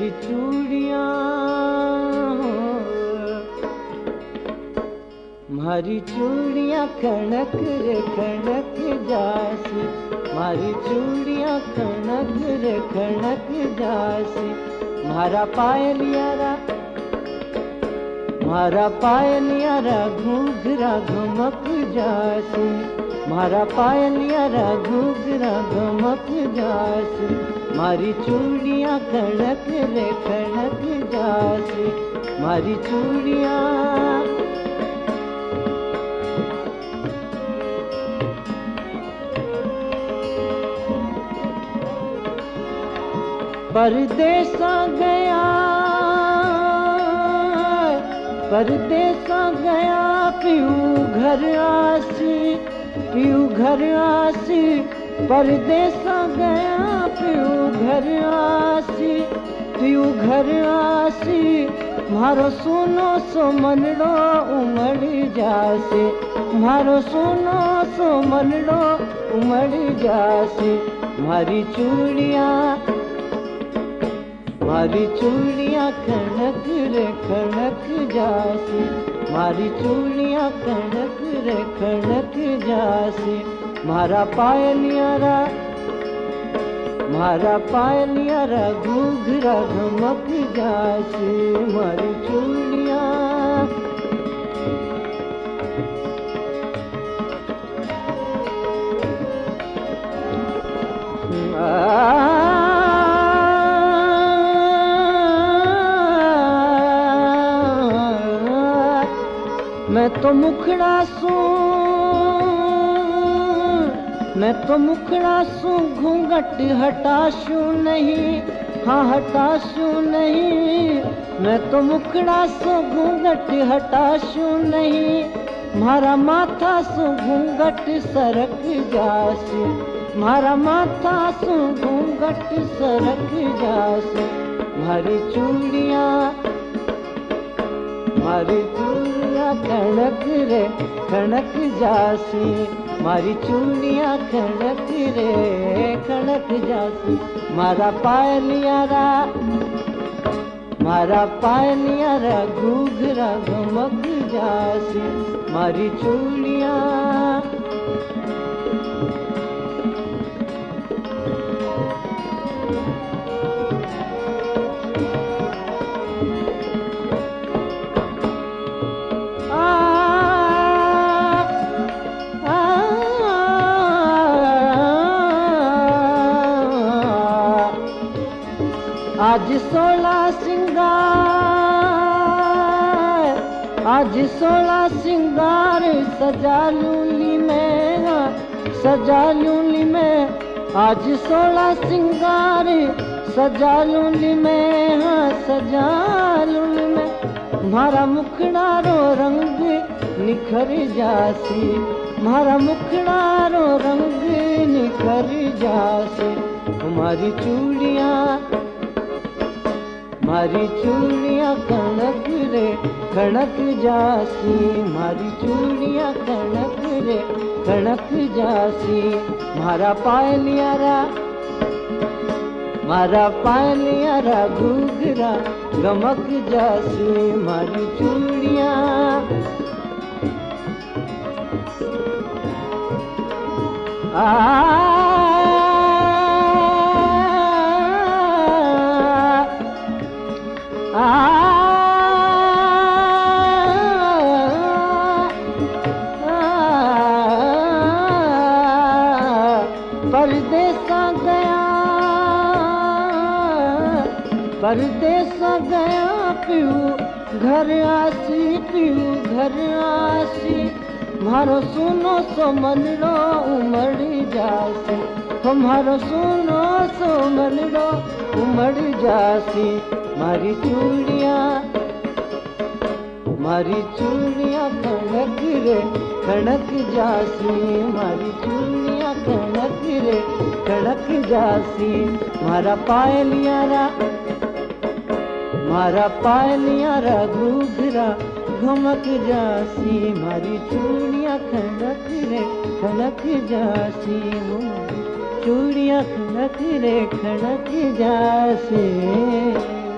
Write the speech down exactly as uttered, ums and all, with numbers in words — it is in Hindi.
मारी चूड़ियां मारी चूड़ियां खनक रे खनक जासी, मारी चूड़ियां खनक रे खनक जासी। मारा पायलियारा मारा पायलियारा घूघरा घमक जासी, मारा पायलियारा घूघरा घमक जासी। मारी चूड़ियां खनक रे खनक जासी, मारी चूड़ियां परदेसा गया परदेसा गया पियू घर आसी, पियू घर आसी। परदेसा गया पियू घर आसी, पियू घर आसी। मारो सुनो सो मनड़ो उमड़ जासे, मारो सुनो सो मनड़ो उमड़ जासे। मारी चूड़ियां मारी चूड़ियां खनक रे खनक जासी, मारी चूड़ियां खनक रे खनक जासी। मारा पायलियारा मारा पायलियारा घूघरा घमक जासी, मारी चूड़ियां मैं तो मुखड़ा सू मैं तो मुखड़ा सू घूंघट हटाशू नहीं, हाँ हटाशू नहीं। मैं तो मुखड़ा सू घूंघट हटाशू नहीं, मारा माथा सू घूंघट सरक जासी, मारा माथा सू घूंघट सरक जासी। मारी चूड़ियां मारी चूड़ियां खनक रे खनक जासी, मारी चूड़ियां खनक रे खनक जासी। मारा पायलियारा मारा पायलियारा घूघरा घमक जासी, मारी चूड़ियां आज सोला सिंगार आज सोला सिंगार सजा लूली में सजा लूली में। आज सोला सिंगार सजा लूली में हाँ सजा लूली में। मारा मुखड़ा रो रंग निखर जासी, मारा मुखड़ा रो रंग निखर जासी। हमारी चूड़ियां मारी चूड़ियां खनक रे खनक जासी, मारी चूड़ियां खनक रे खनक जासी। मारा पायलियारा मारा पायलियारा घूघरा गमक जासी, मारी चूड़ियां आ परदेसा गया परदेसा गया पियू घर आसी, पियू घर आसी। मारो सुनो सो मनड़ो उमड़ जासी, तुम्हारो सुनो सो मनड़ो उमड़ जासी। मारी चूड़ियां मारी चूड़ियां खनक रे खनक जासी, मारी चूड़ियां खनक रे खनक जासी। मारा पायलियारा मारा पायलियारा घूघरा घमक जासी, मारी चूड़ियां खनक रे खनक जासी। चूड़ियां खनक रे खनक जासी।